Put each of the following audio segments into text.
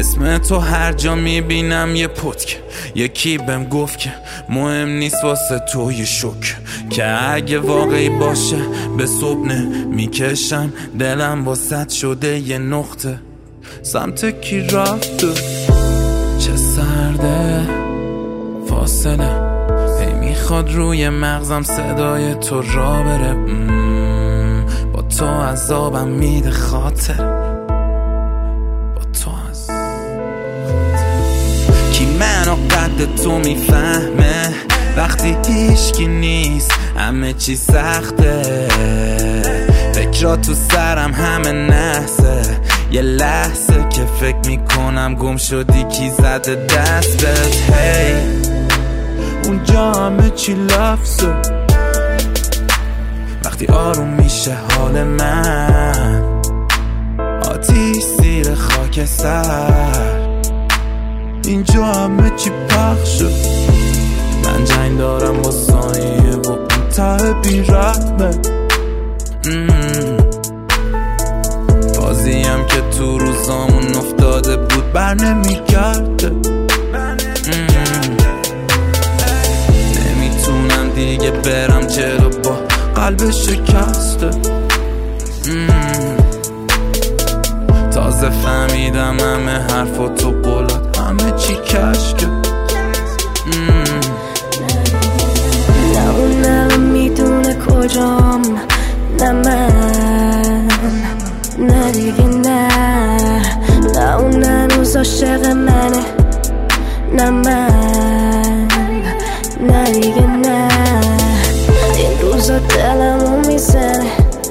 اسم تو هر جا میبینم یه پتک. یکی بهم گفت که مهم نیست واسه تو یه شک، که اگه واقعی باشه به صبح میکشم. دلم واسط شده یه نقطه، سمت کی رفته چه سرده فاصله. هی میخواد روی مغزم صدای تو را بره. با تو عذابم میده خاطر، با تو از کی منو قد تو میفهمه وقتی هیچکی نیست همه چی سخته. فکرات تو سرم همه نحسه، یه لحظه که فکر میکنم گم شدی کی زده دستت. هی اونجا همه چی لفظه، وقتی آروم میشه حال من آتیش زیر خاکستر. اینجا همه چی پخشه، من جنگ دارم با سایه و اون ته بی‌رحمه. بازیم که تو روزامون افتاده بود بر نمیگرده. نمیتونم دیگه برم جلو با قلب شکسته. تازه فهمیدم همه حرف و تو قولات همه چی کشکه. نه اون میدونه کجام، نه من، نه دیگه نه. نه اون هنوز عاشق منه، نه من، نه دیگه نه. این روزا دلمو میزنه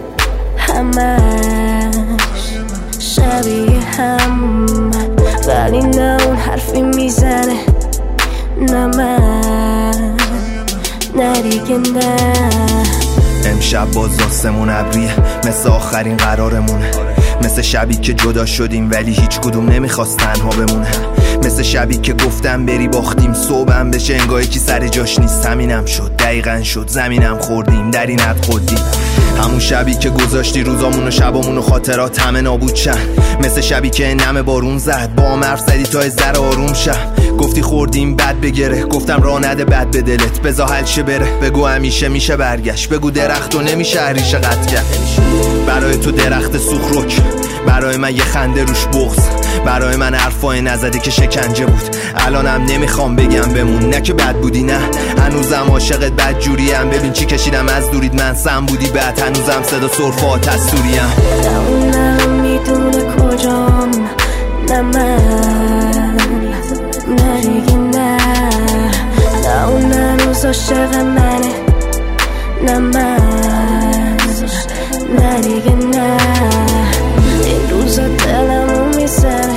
همش شبیه هم، ولی نه اون حرفی میزنه، نه من، نه دیگه نه. امشب باز آسمون ابریه مثل آخرین قرارمونه، مثل شبی که جدا شدیم ولی هیچ کدوم نمیخواست تنها بمونه، مثل شبی که گفتم بری باختیم صبحم بشه انگاه کی سر جاش نیست. همینم شد دقیقاً شد، زمینم خوردیم در این حد خودیم. همون شبی که گذاشتی روزامون و شبامون و خاطرات همه نابود شن، مثل شبی که نم بارون زد با هم حرف زدی تا از ذره آروم شم. گفتی خوردیم بد بگره، گفتم راه نده بد به دلت، بذار حل شه بره. بگو همیشه میشه برگشت، بگو درخت و نمیشه ریشه قطع کرد. برای تو درخت سوخرک، برای من یه خنده روش بغض، برای من حرفای نزده که شکنجه بود. الانم نمیخوام بگم بمون، نه که بد بودی نه، هنوزم عاشقت بد جوریم. ببین چی کشیدم از دورید من، سم بودی بعد هنوزم صدا سرفه آتش سوریم. نه اونم میدونه کجام، نه من، نه دیگه نه. نه اون هنوز عاشق منه، نه من، نه دیگه نه. این روزا دلمو میزنه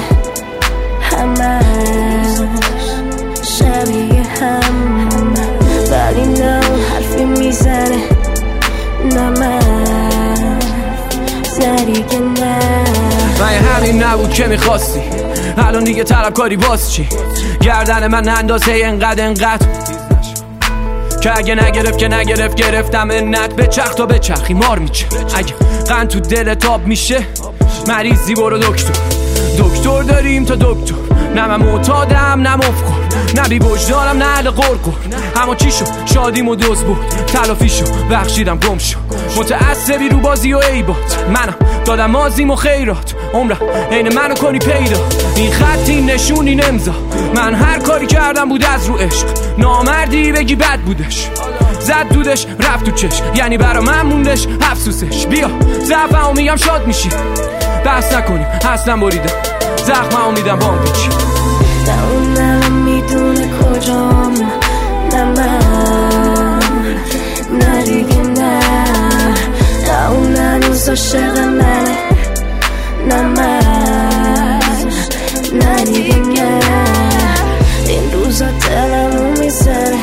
همش شبیه هم، ولی نه اون حرفی میزنه، نه من، نه دیگه نه. من همین نبود که میخواستی، الان دیگه طلبکاری باز چی؟ گردن من اندازه انقدر که اگه نگرفت که نگرفت، گرفتم انت به چرخ تا به چرخی مار میچه. اگه قند تو دل تاب میشه مریضی برو دکتر داریم تا دکتر. نه من معتادم نه مفکر، نه بی وجدانم نه اهل قرقر. اما چی شد شادیم و دوز بود، تلافی شد بخشیدم گم شد. متعصبی رو بازی و عیبات، منم دادم مازیم و خیرات. عمرم عین منو کنی پیدا، این خط این نشون این امضا. من هر کاری کردم بود از رو عشق، نامردی بگی بد بودش. زد دودش رفت تو چشم، یعنی برا من موندش افسوسش. بیا ضعفمو میگم شاد میشی، بحث نکنیم اصلا بریدم زخممو میدم با هم پیچی. نه اونم میدونه کجام، نه من، نه دیگه نه. نه اون هنوز عاشق منه، نه من، نه دیگه نه. این روزا دلمو میزنه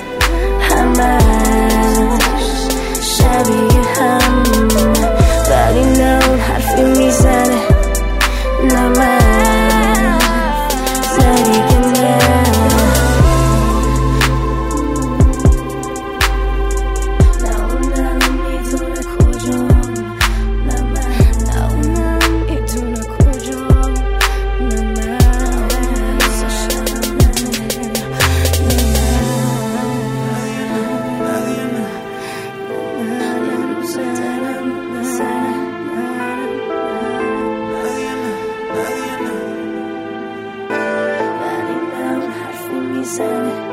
همش شبیه هم، ولی نه اون حرفی میزنه، نه من، نه دیگه نه. نه اونم میدونه کجام، نه میزنه